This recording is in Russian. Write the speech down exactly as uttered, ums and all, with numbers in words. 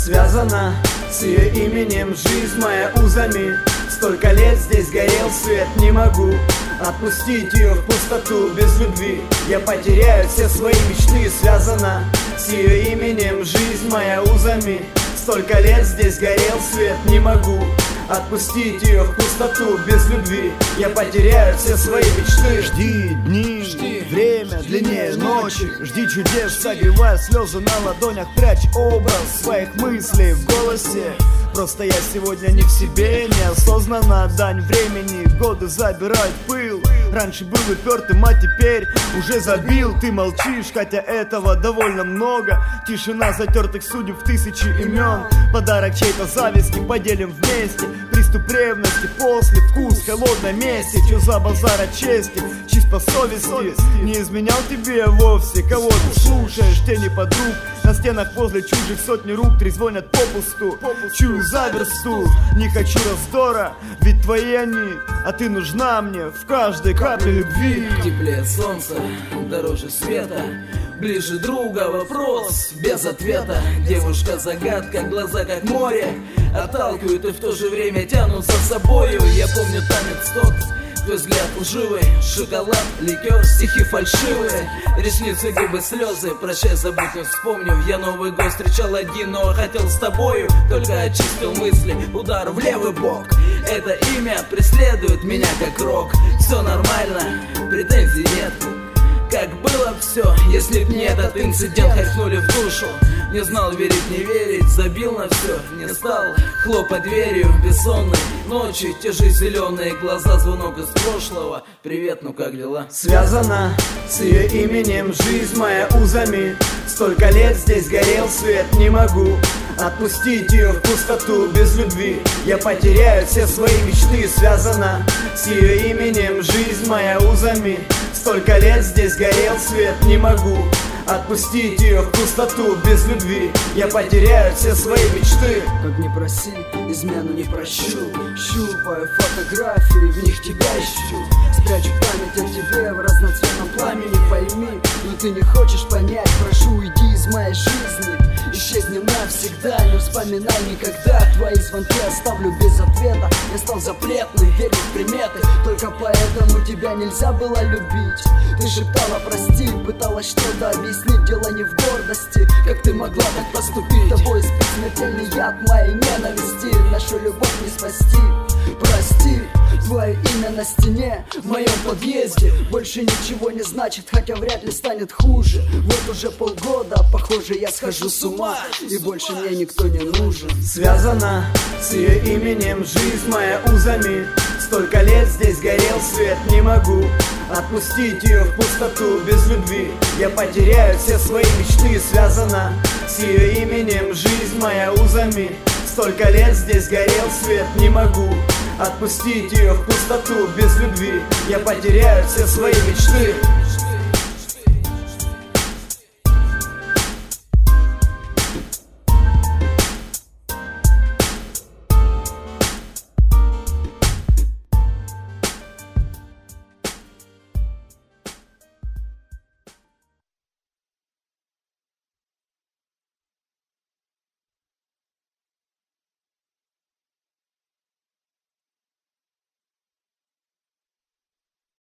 Связана с ее именем жизнь моя узами. Столько лет здесь горел свет, не могу отпустить ее в пустоту без любви. Я потеряю все свои мечты. Связана с ее именем жизнь моя узами. Столько лет здесь горел свет, не могу отпустить ее в пустоту без любви. Я потеряю все свои мечты. Жди дни, жди время жди длиннее ночи. Жди чудес, согревая слезы на ладонях. Прячь образ своих мыслей в голосе. Просто я сегодня не в себе, неосознанно. Дань времени, годы забирают пыл. Раньше был упертым, а теперь уже забил. Ты молчишь, хотя этого довольно много. Тишина затертых судеб в тысячи имен. Подарок чьей-то зависти поделим вместе. Приступ ревности, после вкус холодной мести. Чё за базар от чести, чист по совести. Не изменял тебе вовсе, кого ты слушаешь, тени подруг. На стенах возле чужих сотни рук трезвонят попусту. Чую за версту, не хочу раздора. Ведь твои они, а ты нужна мне в каждой капле любви. Теплее солнца, дороже света. Ближе друга вопрос без ответа. Девушка-загадка, глаза как море. Отталкивают и в то же время тянут за собою. Я помню танец тот, твой взгляд лживый. Шоколад, ликер, стихи фальшивые. Ресницы, губы, слезы. Прощай, забудь, не вспомню. Я Новый год встречал один, но хотел с тобою. Только очистил мысли, удар в левый бок. Это имя преследует меня как рок. Все нормально, претензий нет. Как было все, если б не этот инцидент. Хайкнули в душу, не знал верить, не верить. Забил на все, не стал хлопать дверью. Бессонной ночи, те же зеленые глаза. Звонок из прошлого, привет, ну как дела? Связана с ее именем жизнь моя узами. Столько лет здесь горел свет, не могу отпустить ее в пустоту без любви. Я потеряю все свои мечты. Связана с ее именем жизнь моя узами. Столько лет здесь горел свет, не могу отпустить ее в пустоту без любви. Я потеряю все свои мечты. Как не проси, измену не прощу. Щупаю фотографии, в них тебя ищу. Спрячу память о тебе в разноцветном пламени. Пойми, но ты не хочешь понять. Прошу, уйди из моей жизни. Исчезни навсегда, не вспоминай никогда. Твои звонки оставлю без ответа. Я стал запретным, верю в приметы. Только поэтому тебя нельзя было любить. Ты шептала прости, пыталась что-то объяснить. Дело не в гордости, как ты могла так поступить. Тобой спит смертельный яд моей ненависти. Нашу любовь не спасти, прости. Твое имя на стене в моем подъезде больше ничего не значит, хотя вряд ли станет хуже. Вот уже полгода, похоже, я схожу с ума, и больше мне никто не нужен. Связана с ее именем жизнь моя узами. Столько лет здесь горел свет, не могу отпустить ее в пустоту без любви. Я потеряю все свои мечты. Связана с ее именем жизнь моя узами. Столько лет здесь горел свет, не могу отпустить ее в пустоту без любви. Я потеряю все свои мечты.